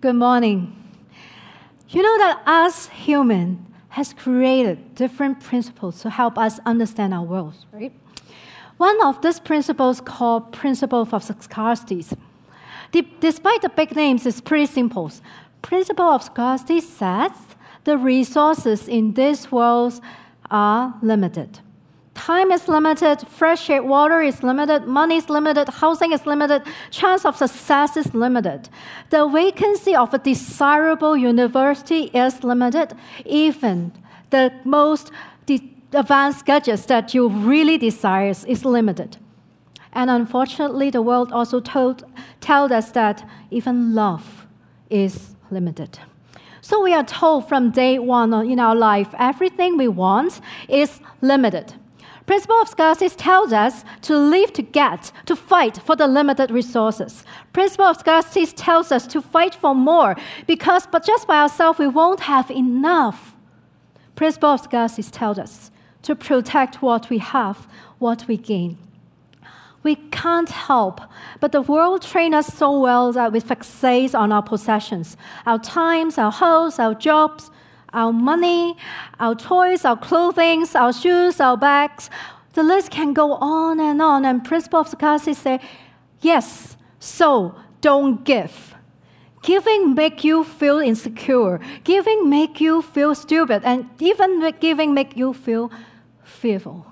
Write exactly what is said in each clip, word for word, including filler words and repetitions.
Good morning. You know that us human has created different principles to help us understand our world, right? One of these principles called principle of scarcity. Despite the big names, it's pretty simple. Principle of scarcity says the resources in this world are limited. Time is limited, fresh water is limited, money is limited, housing is limited, chance of success is limited. The vacancy of a desirable university is limited. Even the most de- advanced gadgets that you really desire is limited. And unfortunately, the world also told, tells us that even love is limited. So we are told from day one in our life, everything we want is limited. Principle of scarcity tells us to live to get, to fight for the limited resources. Principle of scarcity tells us to fight for more because but just by ourselves we won't have enough. Principle of scarcity tells us to protect what we have, what we gain. We can't help, but the world trains us so well that we fixate on our possessions, our times, our house, our jobs, our money, our toys, our clothing, our shoes, our bags. The list can go on and on. And principle of scarcity say, yes, so don't give. Giving make you feel insecure. Giving make you feel stupid. And even giving make you feel fearful.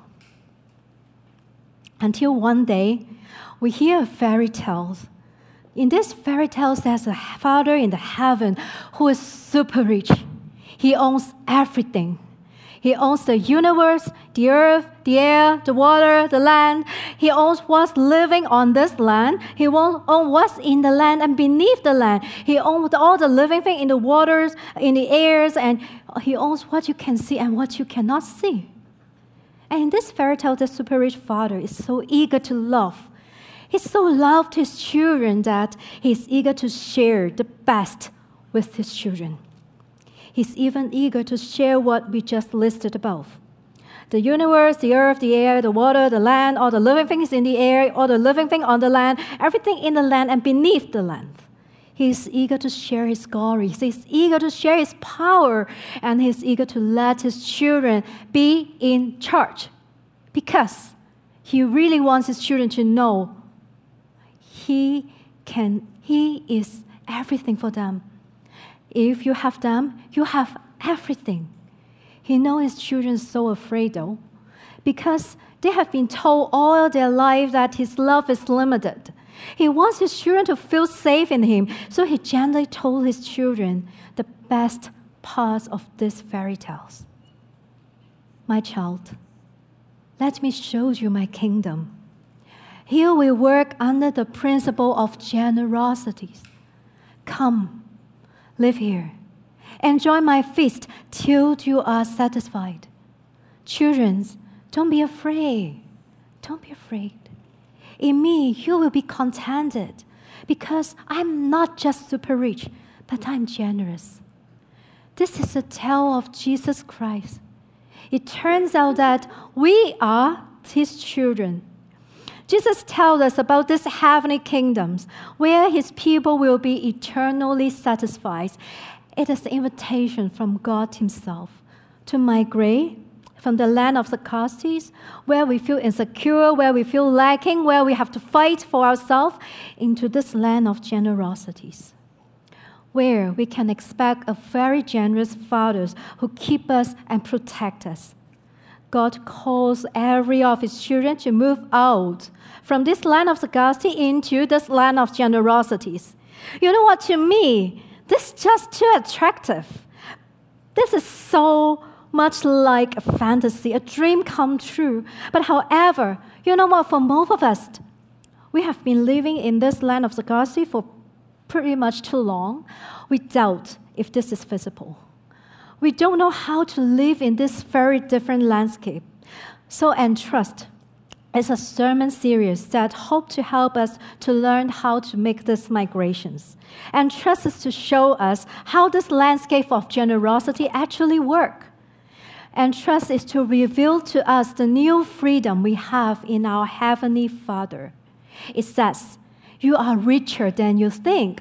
Until one day, we hear a fairy tale. In this fairy tale, there's a father in the heaven who is super rich. He owns everything. He owns the universe, the earth, the air, the water, the land. He owns what's living on this land. He owns what's in the land and beneath the land. He owns all the living things in the waters, in the airs, and he owns what you can see and what you cannot see. And in this fairy tale, the super rich father is so eager to love. He so loved his children that he's eager to share the best with his children. He's even eager to share what we just listed above. The universe, the earth, the air, the water, the land, all the living things in the air, all the living things on the land, everything in the land and beneath the land. He's eager to share his glory. He's eager to share his power. And he's eager to let his children be in charge. Because he really wants his children to know he can, he is everything for them. If you have them, you have everything. He knows his children are so afraid, though, because they have been told all their life that his love is limited. He wants his children to feel safe in him, so he gently told his children the best parts of these fairy tales. My child, let me show you my kingdom. Here we work under the principle of generosity. Come. Live here. Enjoy my feast till you are satisfied. Children, don't be afraid. Don't be afraid. In me, you will be contented because I'm not just super rich, but I'm generous. This is a tale of Jesus Christ. It turns out that we are his children. Jesus tells us about these heavenly kingdoms where his people will be eternally satisfied. It is an invitation from God himself to migrate from the land of scarcity, where we feel insecure, where we feel lacking, where we have to fight for ourselves, into this land of generosities, where we can expect a very generous Father who keep us and protect us. God calls every of his children to move out from this land of scarcity into this land of generosities. You know what, to me, this is just too attractive. This is so much like a fantasy, a dream come true. But however, you know what, for most of us, we have been living in this land of scarcity for pretty much too long. We doubt if this is feasible. We don't know how to live in this very different landscape. So Entrust is a sermon series that hope to help us to learn how to make these migrations. Entrust is to show us how this landscape of generosity actually works. Entrust is to reveal to us the new freedom we have in our Heavenly Father. It says, you are richer than you think,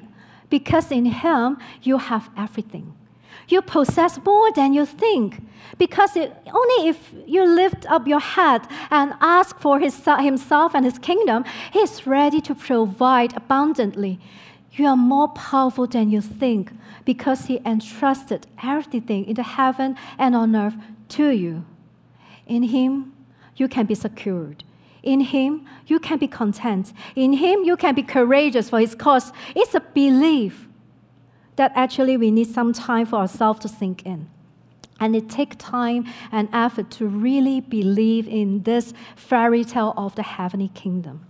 because in Him you have everything. You possess more than you think, because it, only if you lift up your head and ask for his, Himself and His kingdom, He is ready to provide abundantly. You are more powerful than you think, because He entrusted everything in the heaven and on earth to you. In Him, you can be secured. In Him, you can be content. In Him, you can be courageous for His cause. It's a belief that actually we need some time for ourselves to sink in. And it takes time and effort to really believe in this fairy tale of the heavenly kingdom.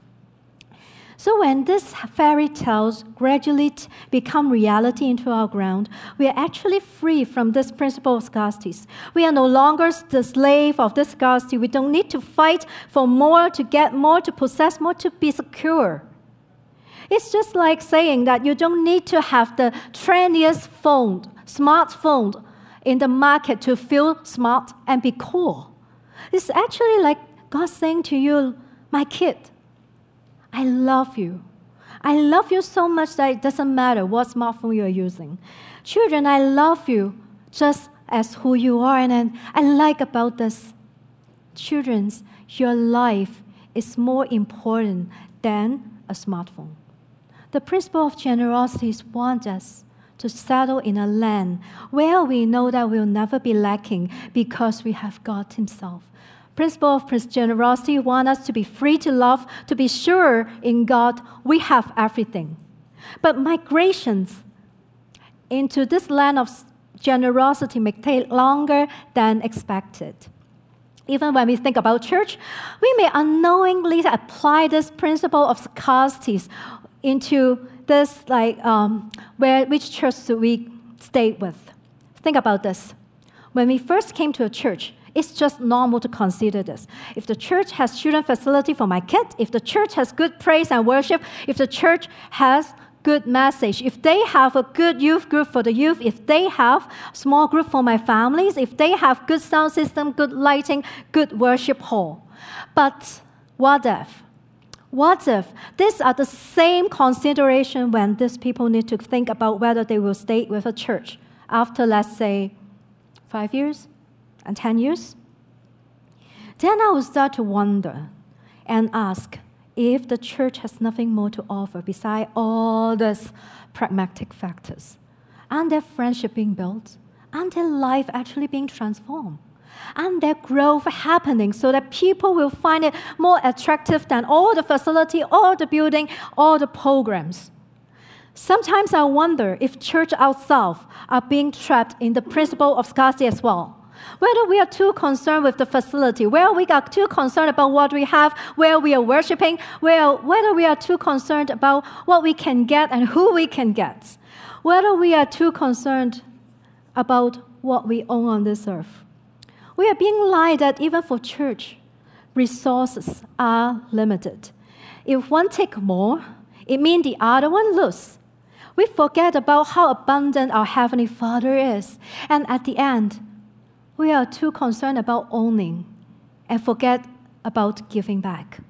So when these fairy tales gradually t- become reality into our ground, we are actually free from this principle of scarcity. We are no longer the slave of this scarcity. We don't need to fight for more, to get more, to possess more, to be secure. It's just like saying that you don't need to have the trendiest phone, smartphone in the market to feel smart and be cool. It's actually like God saying to you, my kid, I love you. I love you so much that it doesn't matter what smartphone you are using. Children, I love you just as who you are. And I like about this. Children, your life is more important than a smartphone. The principle of generosity wants us to settle in a land where we know that we'll never be lacking because we have God Himself. Principle of generosity wants us to be free to love, to be sure in God we have everything. But migrations into this land of generosity may take longer than expected. Even when we think about church, we may unknowingly apply this principle of scarcity into this, like, um, where which church should we stay with? Think about this. When we first came to a church, it's just normal to consider this. If the church has student facility for my kids, if the church has good praise and worship, if the church has good message, if they have a good youth group for the youth, if they have small group for my families, if they have good sound system, good lighting, good worship hall. But what if? What if these are the same consideration when these people need to think about whether they will stay with a church after, let's say, five years and ten years? Then I will start to wonder and ask if the church has nothing more to offer beside all these pragmatic factors. Aren't there friendship being built? Aren't their life actually being transformed? And their growth happening so that people will find it more attractive than all the facility, all the building, all the programs. Sometimes I wonder if church outside are being trapped in the principle of scarcity as well. Whether we are too concerned with the facility, whether we are too concerned about what we have, where we are worshiping, where, whether we are too concerned about what we can get and who we can get, whether we are too concerned about what we own on this earth. We are being lied that even for church, resources are limited. If one takes more, it means the other one loses. We forget about how abundant our Heavenly Father is. And at the end, we are too concerned about owning and forget about giving back.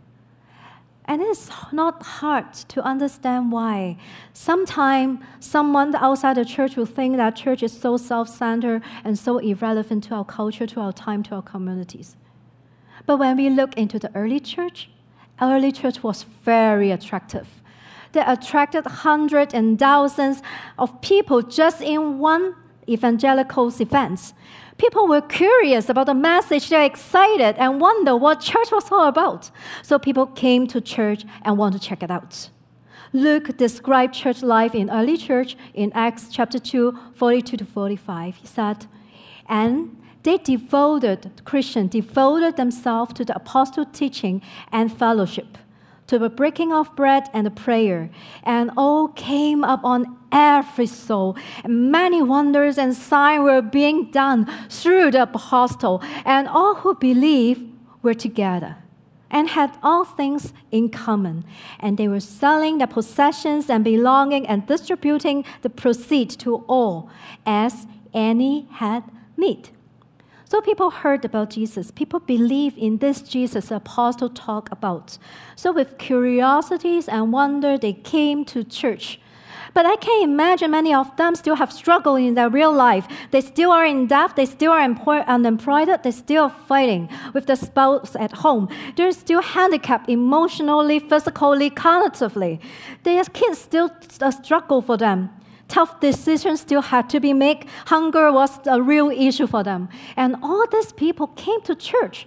And it's not hard to understand why. Sometimes someone outside the church will think that church is so self-centered and so irrelevant to our culture, to our time, to our communities. But when we look into the early church, early church was very attractive. They attracted hundreds and thousands of people just in one evangelical event. People were curious about the message, they're excited and wonder what church was all about. So people came to church and want to check it out. Luke described church life in early church in Acts chapter two, forty-two to forty-five. He said, and they devoted, Christians devoted themselves to the apostle teaching and fellowship, to the breaking of bread and the prayer, and all came up on every soul. And many wonders and signs were being done through the apostle, and all who believed were together and had all things in common. And they were selling their possessions and belonging and distributing the proceeds to all as any had need. So people heard about Jesus. People believed in this Jesus the apostle talked about. So with curiosities and wonder, they came to church. But I can imagine many of them still have struggled in their real life. They still are in debt. They still are unemployed. They still are fighting with the spouse at home. They're still handicapped emotionally, physically, cognitively. Their kids still a struggle for them. Tough decisions still had to be made. Hunger was a real issue for them. And all these people came to church.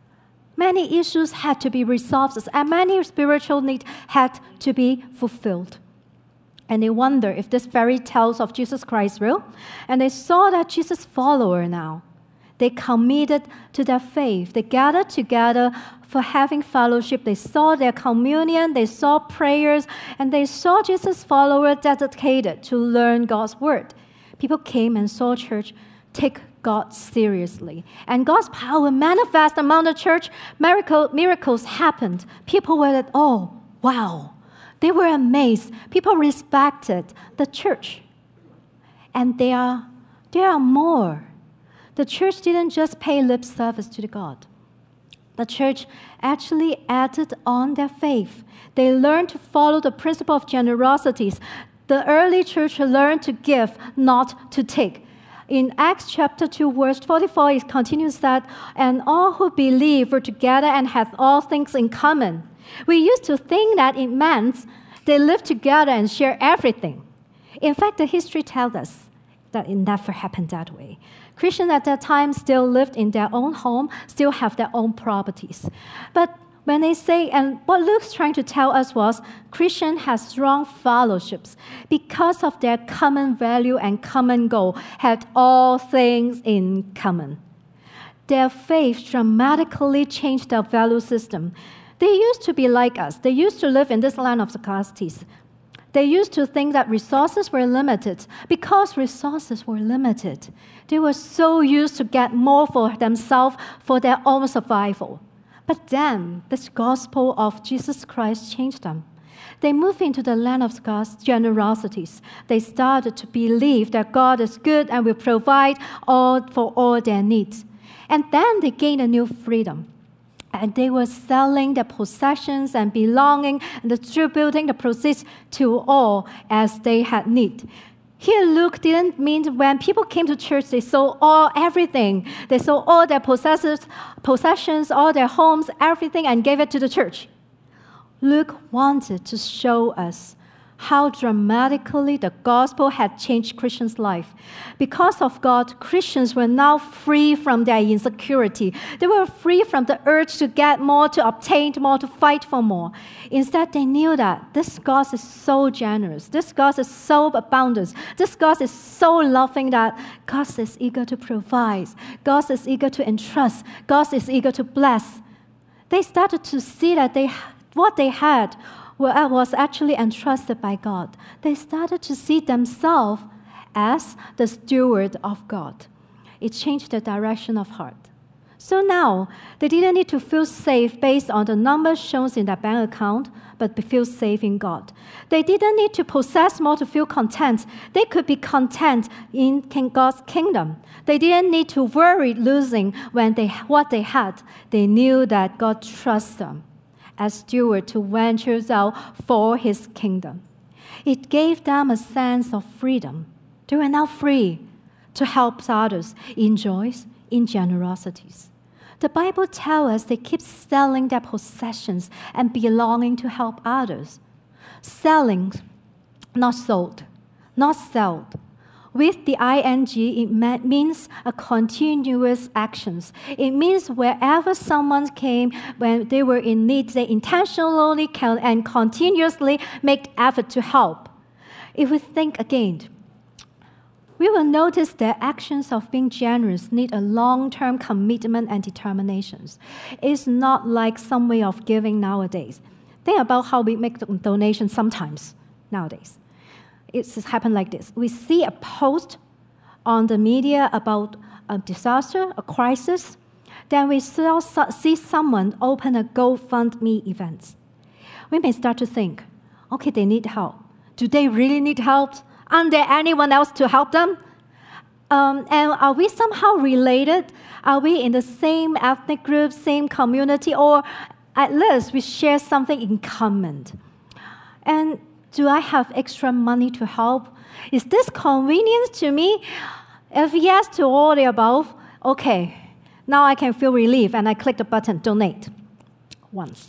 Many issues had to be resolved, and many spiritual needs had to be fulfilled. And they wonder if this fairy tales of Jesus Christ real. And they saw that Jesus follower now. They committed to their faith. They gathered together for having fellowship. They saw their communion. They saw prayers. And they saw Jesus follower dedicated to learn God's word. People came and saw church take God seriously. And God's power manifest among the church. Miracle, miracles happened. People were like, oh, wow. They were amazed. People respected the church. And there are, there are more. The church didn't just pay lip service to the God. The church actually added on their faith. They learned to follow the principle of generosities. The early church learned to give, not to take. In Acts chapter two, verse forty-four, it continues that, and all who believe were together and had all things in common. We used to think that it meant they lived together and share everything. In fact, the history tells us that it never happened that way. Christians at that time still lived in their own home, still have their own properties. But when they say, and what Luke's trying to tell us was, Christians have strong fellowships because of their common value and common goal, had all things in common. Their faith dramatically changed their value system. They used to be like us. They used to live in this land of scarcities. They used to think that resources were limited. Because resources were limited, they were so used to get more for themselves for their own survival. But then, this gospel of Jesus Christ changed them. They moved into the land of God's generosities. They started to believe that God is good and will provide all for all their needs. And then they gained a new freedom. And they were selling their possessions and belonging and distributing the proceeds to all as they had need. Here, Luke didn't mean when people came to church, they sold all everything. They sold all their possessions, possessions, all their homes, everything, and gave it to the church. Luke wanted to show us how dramatically the gospel had changed Christians' life. Because of God, Christians were now free from their insecurity. They were free from the urge to get more, to obtain more, to fight for more. Instead, they knew that this God is so generous. This God is so abundant. This God is so loving that God is eager to provide. God is eager to entrust. God is eager to bless. They started to see that they, what they had was actually entrusted by God. They started to see themselves as the steward of God. It changed the direction of heart. So now, they didn't need to feel safe based on the numbers shown in their bank account, but feel safe in God. They didn't need to possess more to feel content. They could be content in God's kingdom. They didn't need to worry losing when they, what they had. They knew that God trusts them as steward to venture out for his kingdom. It gave them a sense of freedom. They were now free to help others in joys, in generosities. The Bible tells us they keep selling their possessions and belonging to help others. Selling, not sold, not sold. With the ing, it means a continuous actions. It means wherever someone came, when they were in need, they intentionally and continuously make effort to help. If we think again, we will notice that actions of being generous need a long-term commitment and determinations. It's not like some way of giving nowadays. Think about how we make donations sometimes nowadays. It's happened like this. We see a post on the media about a disaster, a crisis. Then we see someone open a GoFundMe event. We may start to think, okay, they need help. Do they really need help? Aren't there anyone else to help them? Um, and are we somehow related? Are we in the same ethnic group, same community, or at least we share something in common? And Do I have extra money to help? Is this convenient to me? If yes to all the above, okay, now I can feel relief and I click the button, donate, once.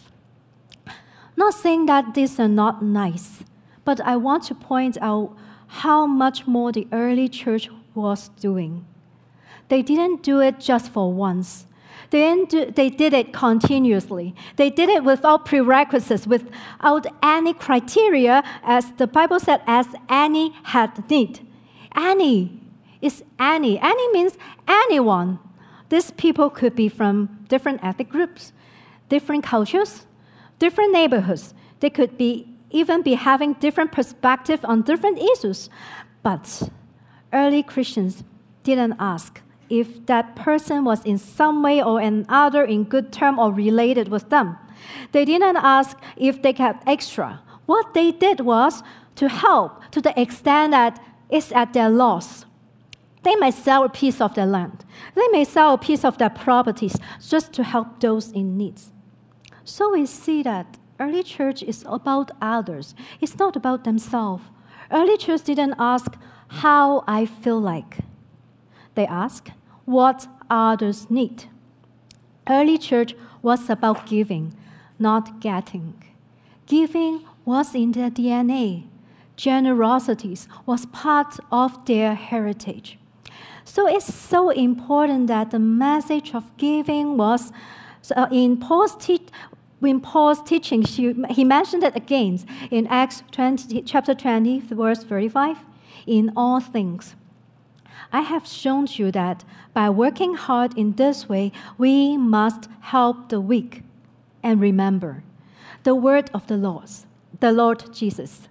Not saying that these are not nice, but I want to point out how much more the early church was doing. They didn't do it just for once. They, didn't do, they did it continuously. They did it without prerequisites, without any criteria, as the Bible said, as any had need. Any is any. Any means anyone. These people could be from different ethnic groups, different cultures, different neighborhoods. They could be even be having different perspectives on different issues. But early Christians didn't ask if that person was in some way or another in good term or related with them. They didn't ask if they had extra. What they did was to help to the extent that it's at their loss. They may sell a piece of their land. They may sell a piece of their properties just to help those in need. So we see that early church is about others. It's not about themselves. Early church didn't ask how I feel like. They ask what others need. Early church was about giving, not getting. Giving was in their D N A. Generosity was part of their heritage. So it's so important that the message of giving was uh, in Paul's te- in Paul's teaching. She, he mentioned it again in Acts twenty, chapter twenty, verse thirty-five. In all things, I have shown you that by working hard in this way, we must help the weak. And remember, the word of the Lord, the Lord Jesus,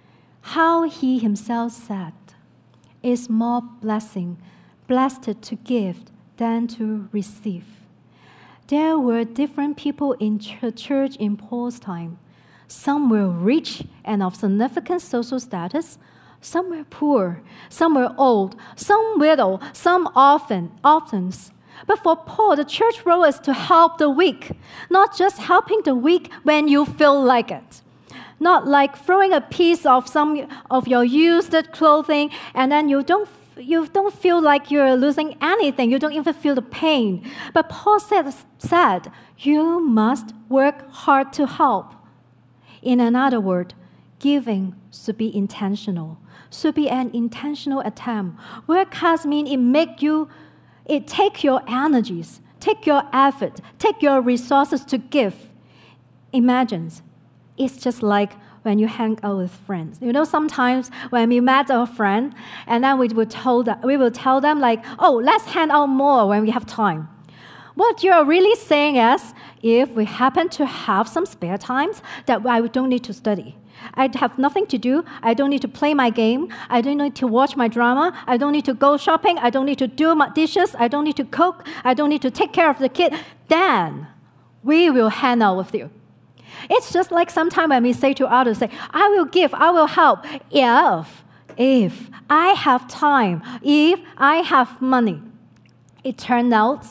how he himself said, is more blessing, blessed to give than to receive. There were different people in ch- church in Paul's time. Some were rich and of significant social status. Some were poor, some were old, some widow, some orphan, orphans. But for Paul, the church role is to help the weak, not just helping the weak when you feel like it. Not like throwing a piece of some of your used clothing and then you don't you don't feel like you're losing anything. You don't even feel the pain. But Paul said, said you must work hard to help. In another word, giving should be intentional. Should be an intentional attempt. Work hard means it make you, it take your energies, take your effort, take your resources to give. Imagine, it's just like when you hang out with friends. You know, sometimes when we met a friend, and then we would tell them, we will tell them like, oh, let's hang out more when we have time. What you're really saying is, if we happen to have some spare times, that I don't need to study. I have nothing to do. I don't need to play my game. I don't need to watch my drama. I don't need to go shopping. I don't need to do my dishes. I don't need to cook. I don't need to take care of the kid. Then we will hang out with you. It's just like sometimes when we say to others, say, I will give, I will help, if, if I have time, if I have money. It turned out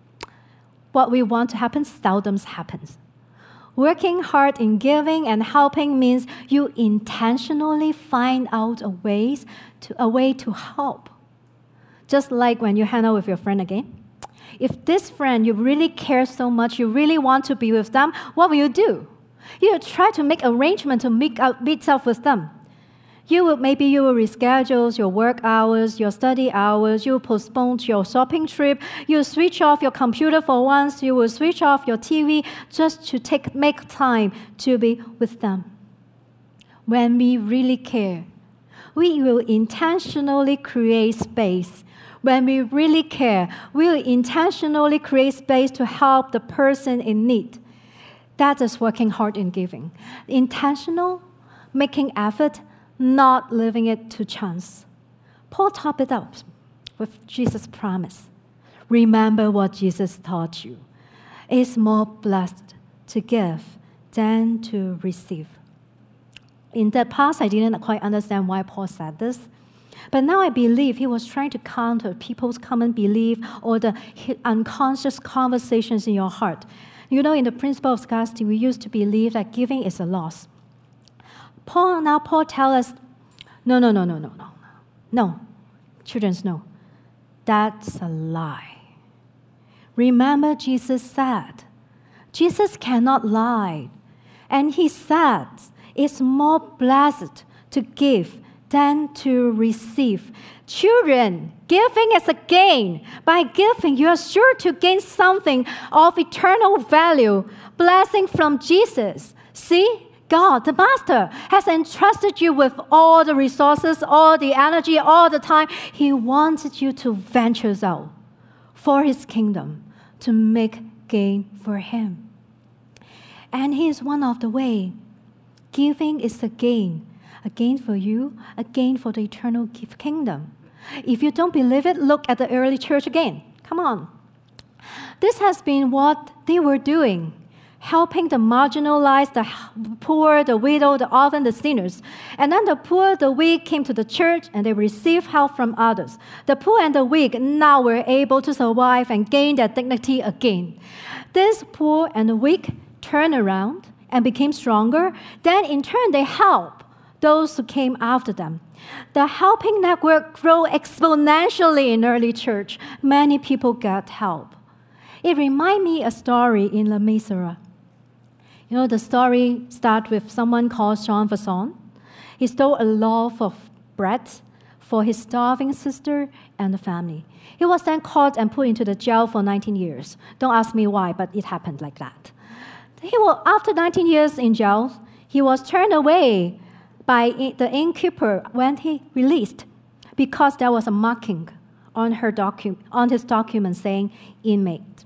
what we want to happen seldom happens. Working hard in giving and helping means you intentionally find out a ways to, a way to help. Just like when you hang out with your friend again. If this friend you really care so much, you really want to be with them, what will you do? You will try to make arrangement to meet up, meet up with them. You will, maybe you will reschedule your work hours, your study hours, you will postpone your shopping trip, you will switch off your computer for once, you will switch off your T V just to take, make time to be with them. When we really care, we will intentionally create space. When we really care, we will intentionally create space to help the person in need. That is working hard in giving. Intentional, making effort, not leaving it to chance. Paul topped it up with Jesus' promise. Remember what Jesus taught you. It's more blessed to give than to receive. In the past, I didn't quite understand why Paul said this. But now I believe he was trying to counter people's common belief or the unconscious conversations in your heart. You know, in the principle of scarcity, we used to believe that giving is a loss. Paul, now Paul tells us, no, no, no, no, no, no, no. Children, no. That's a lie. Remember, Jesus said, Jesus cannot lie. And he said, it's more blessed to give than to receive. Children, giving is a gain. By giving, you are sure to gain something of eternal value, blessing from Jesus. See, God, the Master, has entrusted you with all the resources, all the energy, all the time. He wanted you to venture out for His kingdom, to make gain for Him. And He is one of the way. Giving is a gain. A gain for you, a gain for the eternal kingdom. If you don't believe it, look at the early church again. Come on. This has been what they were doing, helping the marginalized, the poor, the widow, the orphan, the sinners. And then the poor, the weak came to the church and they received help from others. The poor and the weak now were able to survive and gain their dignity again. This poor and the weak turned around and became stronger. Then in turn they helped those who came after them. The helping network grew exponentially in early church. Many people got help. It reminds me a story in Les Miserables. You know, the story starts with someone called Jean Valjean. He stole a loaf of bread for his starving sister and the family. He was then caught and put into the jail for nineteen years. Don't ask me why, but it happened like that. He will, after nineteen years in jail, he was turned away by the innkeeper when he released, because there was a marking on her docu- on his document saying inmate.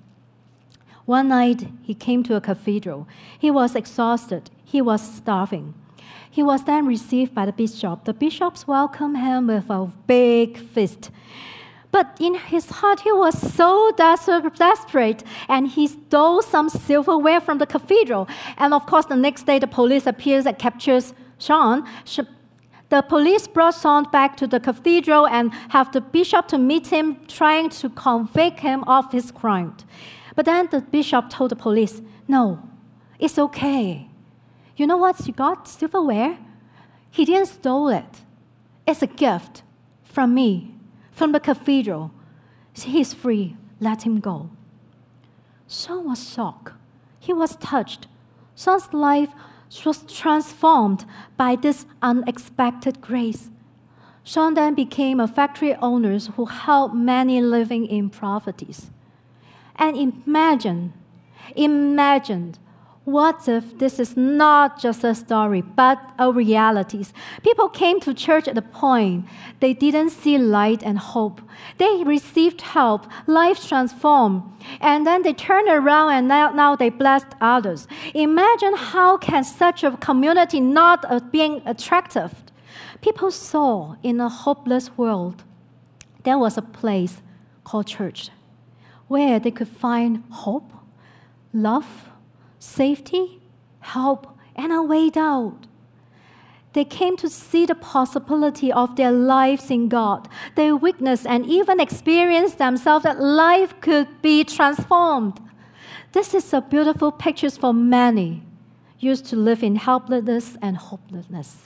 One night he came to a cathedral. He was exhausted. He was starving. He was then received by the bishop. The bishops welcomed him with a big feast. But in his heart, he was so desperate, and he stole some silverware from the cathedral. And of course, the next day, the police appears and captures Jean. The police brought Jean back to the cathedral and have the bishop to meet him, trying to convict him of his crime. But then the bishop told the police, no, it's okay. You know what he got? Silverware? He didn't steal it. It's a gift from me, from the cathedral. He's free. Let him go. Jean was shocked. He was touched. Jean's life was transformed by this unexpected grace. Jean then became a factory owner who helped many living in poverty. And imagine, imagine, what if this is not just a story, but a reality? People came to church at the point they didn't see light and hope. They received help, life transformed, and then they turned around and now, now they blessed others. Imagine how can such a community not uh, being attractive? People saw in a hopeless world, there was a place called church where they could find hope, love, safety, help, and a way out. They came to see the possibility of their lives in God. They witnessed and even experienced themselves that life could be transformed. This is a beautiful picture for many used to live in helplessness and hopelessness.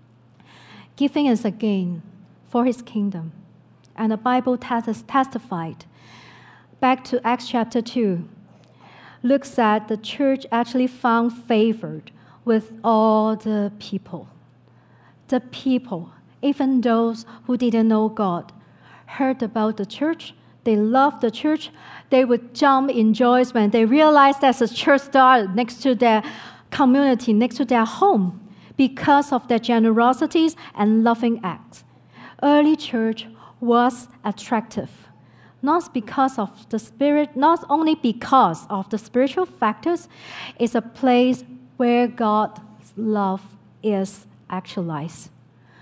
Giving is a gain for His kingdom. And the Bible has testified. Back to Acts chapter two. Luke said the church actually found favor with all the people. The people, even those who didn't know God, heard about the church. They loved the church. They would jump in joy when they realized there's a church started next to their community, next to their home, because of their generosities and loving acts. Early church was attractive. Not because of the spirit, not only because of the spiritual factors, it's a place where God's love is actualized.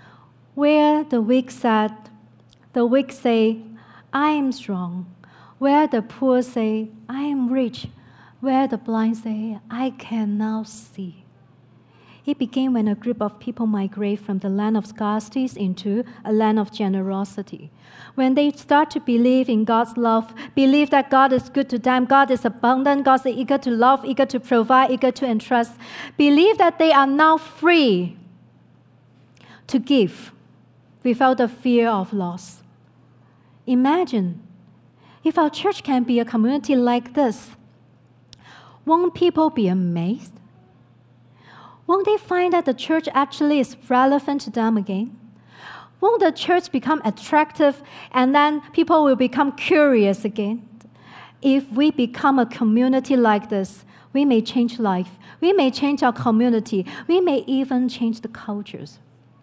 Where the weak said, the weak say, I am strong. Where the poor say, I am rich. Where the blind say, I can now see. It began when a group of people migrate from the land of scarcity into a land of generosity. When they start to believe in God's love, believe that God is good to them, God is abundant, God is eager to love, eager to provide, eager to entrust, believe that they are now free to give without the fear of loss. Imagine if our church can be a community like this. Won't people be amazed? Won't they find that the church actually is relevant to them again? Won't the church become attractive and then people will become curious again? If we become a community like this, we may change life. We may change our community. We may even change the cultures.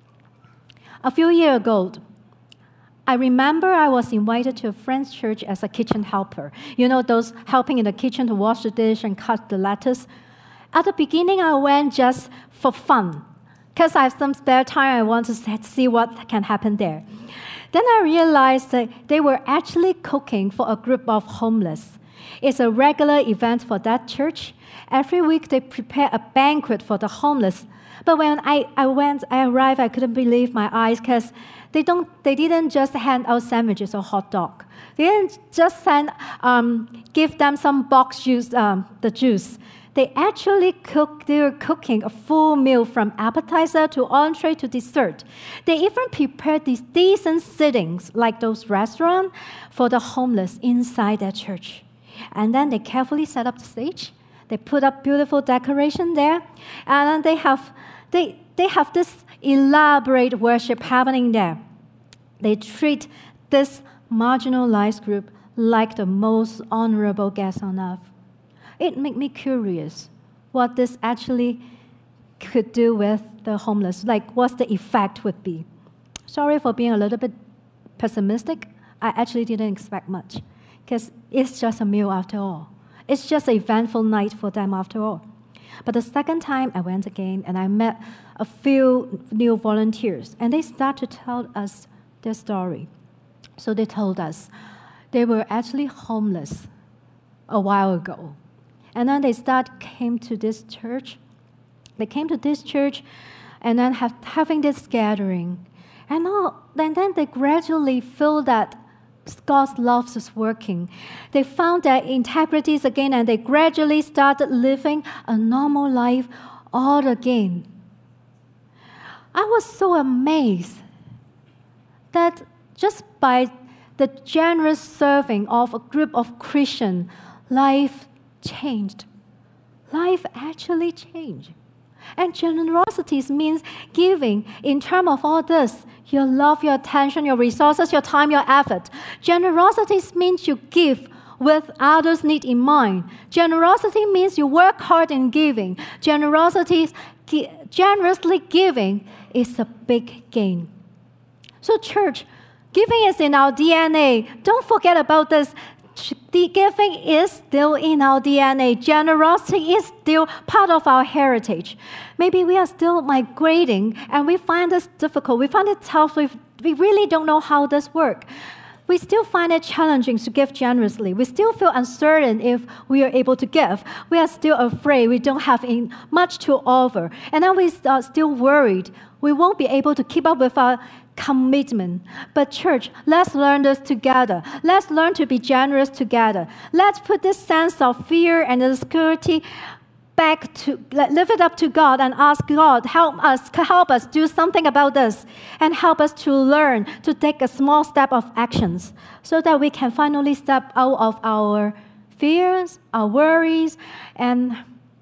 A few years ago, I remember I was invited to a friend's church as a kitchen helper. You know, those helping in the kitchen to wash the dish and cut the lettuce. At the beginning, I went just for fun, because I have some spare time. I want to see what can happen there. Then I realized that they were actually cooking for a group of homeless. It's a regular event for that church. Every week, they prepare a banquet for the homeless. But when I, I went, I arrived, I couldn't believe my eyes, because they don't. They didn't just hand out sandwiches or hot dog. They didn't just send, um, give them some box juice, um, the juice. They actually cook. They were cooking a full meal from appetizer to entree to dessert. They even prepared these decent sittings, like those restaurants, for the homeless inside their church. And then they carefully set up the stage. They put up beautiful decoration there, and then they have they they have this elaborate worship happening there. They treat this marginalized group like the most honorable guests on earth. It made me curious what this actually could do with the homeless, like what the effect would be. Sorry for being a little bit pessimistic. I actually didn't expect much, because it's just a meal after all. It's just an eventful night for them after all. But the second time I went again, and I met a few new volunteers, and they started to tell us their story. So they told us they were actually homeless a while ago. And then they start came to this church. They came to this church and then have, having this gathering. And, all, and then they gradually feel that God's love is working. They found their integrities again, and they gradually started living a normal life all again. I was so amazed that just by the generous serving of a group of Christians, life changed. Life actually changed. And generosity means giving in terms of all this: your love, your attention, your resources, your time, your effort. Generosity means you give with others' need in mind. Generosity means you work hard in giving. Generosity, generously giving is a big gain. So church, giving is in our D N A. Don't forget about this. The giving is still in our D N A. Generosity is still part of our heritage. Maybe we are still migrating and we find this difficult. We find it tough. We, we really don't know how this works. We still find it challenging to give generously. We still feel uncertain if we are able to give. We are still afraid we don't have much to offer. And then we are still worried we won't be able to keep up with our commitment. But church, let's learn this together. Let's learn to be generous together. Let's put this sense of fear and insecurity back to, lift it up to God and ask God, help us, help us do something about this, and help us to learn to take a small step of actions so that we can finally step out of our fears, our worries, and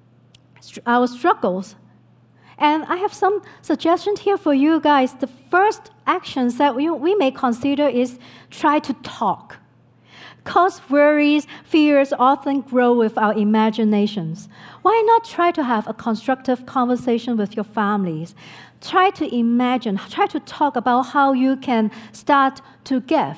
our struggles. And I have some suggestions here for you guys. The first actions that we, we may consider is try to talk. Because worries, fears often grow with our imaginations. Why not try to have a constructive conversation with your families? Try to imagine, try to talk about how you can start to give.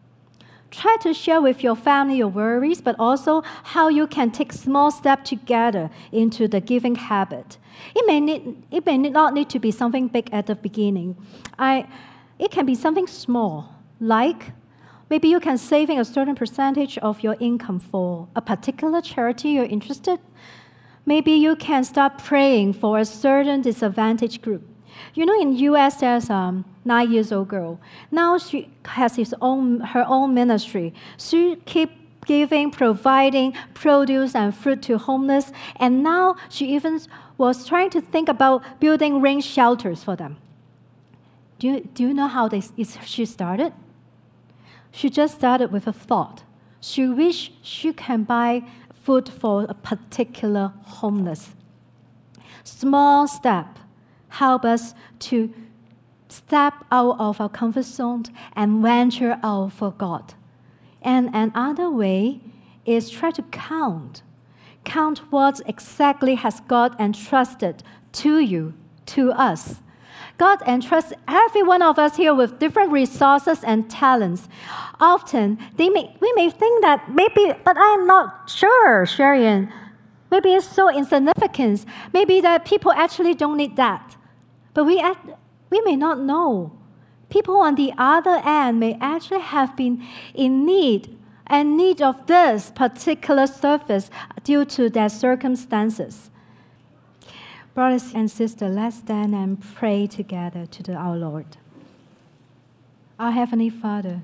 Try to share with your family your worries, but also how you can take small steps together into the giving habit. It may need, it may not need to be something big at the beginning. I, it can be something small, like maybe you can saving a certain percentage of your income for a particular charity you're interested. Maybe you can start praying for a certain disadvantaged group. You know, in U S there's a um, nine years old girl. Now she has his own, her own ministry. She keeps giving, providing produce and fruit to homeless, and now she even was trying to think about building rain shelters for them. Do you, do you know how they, she started? She just started with a thought. She wished she can buy food for a particular homeless. Small step help us to step out of our comfort zone and venture out for God. And another way is try to count. Count what exactly has God entrusted to you, to us. God entrusts every one of us here with different resources and talents. Often, they may, we may think that maybe, but I'm not sure, Sharian. Maybe it's so insignificant. Maybe that people actually don't need that. But we, we may not know. People on the other end may actually have been in need and need of this particular service due to their circumstances. Brothers and sisters, let's stand and pray together to the, our Lord. Our Heavenly Father,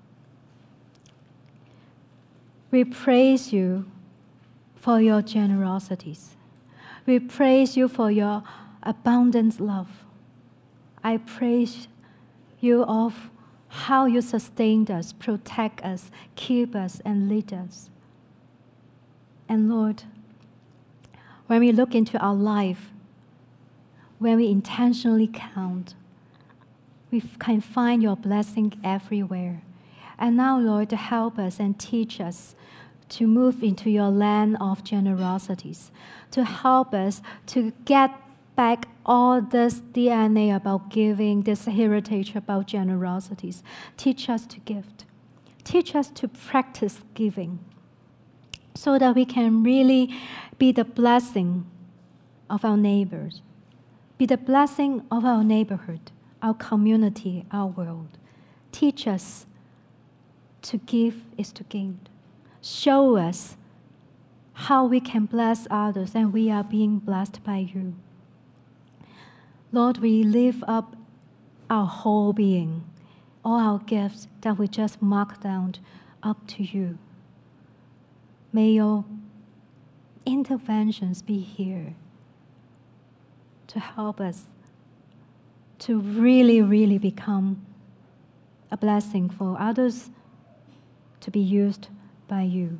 we praise you for your generosities. We praise you for your abundant love. I praise you of how you sustained us, protect us, keep us, and lead us. And Lord, when we look into our life, when we intentionally count, we can find your blessing everywhere. And now, Lord, help us and teach us to move into your land of generosities, to help us to get back all this D N A about giving, this heritage about generosities. Teach us to give. Teach us to practice giving so that we can really be the blessing of our neighbors, be the blessing of our neighborhood, our community, our world. Teach us to give is to gain. Show us how we can bless others and we are being blessed by you. Lord, we lift up our whole being, all our gifts that we just mark down up to you. May your interventions be here to help us to really, really become a blessing for others, to be used by you.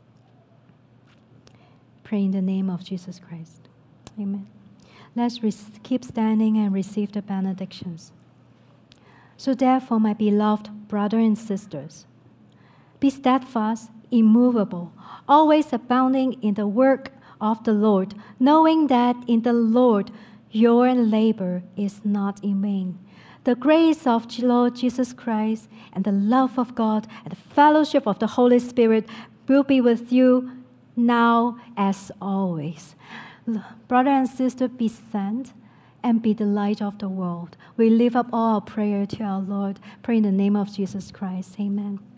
Pray in the name of Jesus Christ. Amen. Let's re- keep standing and receive the benedictions. So therefore, my beloved brothers and sisters, be steadfast, immovable, always abounding in the work of the Lord, knowing that in the Lord your labor is not in vain. The grace of Lord Jesus Christ and the love of God and the fellowship of the Holy Spirit will be with you now as always. Brother and sister, be sent and be the light of the world. We lift up all our prayer to our Lord. Pray in the name of Jesus Christ. Amen.